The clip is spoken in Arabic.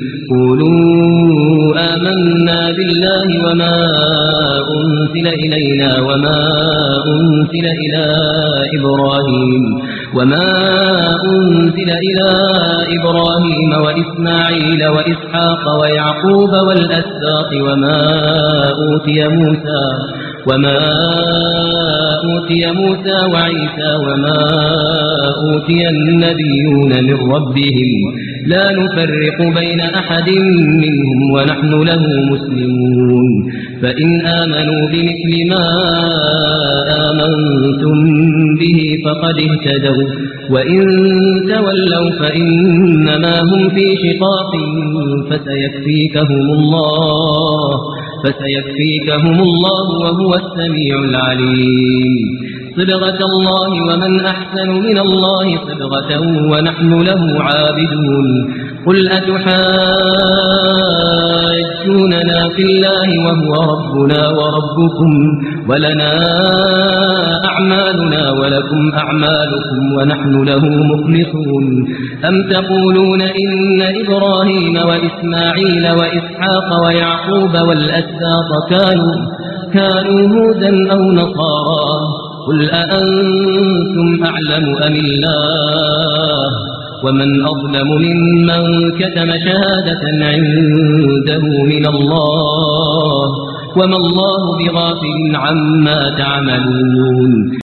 قولوا آمنا بالله وما أنزل إلينا وما أنزل إلى إبراهيم وإسماعيل وإسحاق ويعقوب والأسباط وما أوتي موسى وعيسى وما أوتي النبيون من ربهم لا نفرق بين أحد منهم ونحن له مسلمون فإن آمنوا بمثل ما آمنتم به فقد اهتدوا وإن تولوا فإنما هم في شقاق فسيكفيكهم الله وهو السميع العليم صبغة الله ومن أحسن من الله صبغة ونحن له عابدون قل أتحاجوننا في الله وهو ربنا وربكم ولنا أعمالنا ولكم أعمالكم ونحن له مخلصون أم تقولون إن إبراهيم وإسماعيل وإسحاق ويعقوب والأسباط كانوا هودا أو نصارى قل أأنتم أعلم أم الله ومن أظلم ممن كتم شهادة عنده من الله وما الله بغافل عما تعملون